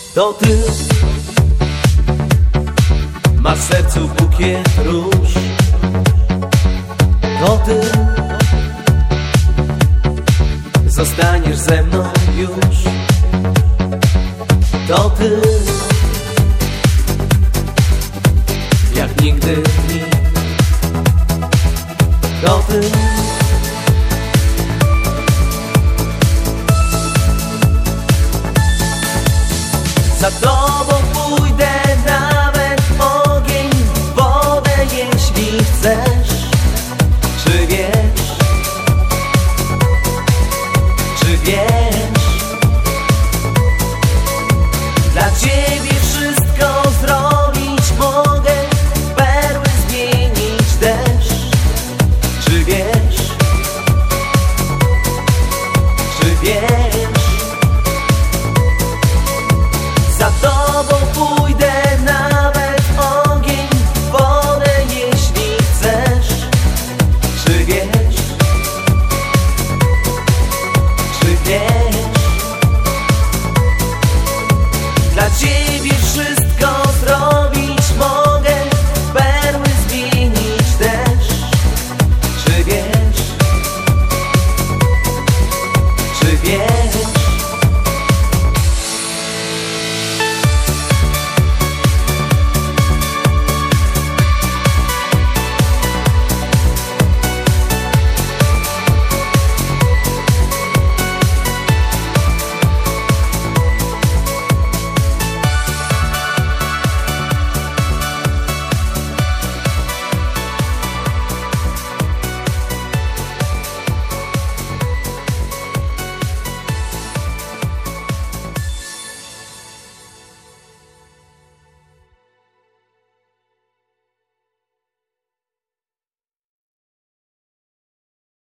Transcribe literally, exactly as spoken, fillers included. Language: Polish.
To ty masz w sercu bukiet róż. To ty zostaniesz ze mną już. To ty jak nigdy nikt. To ty za tobą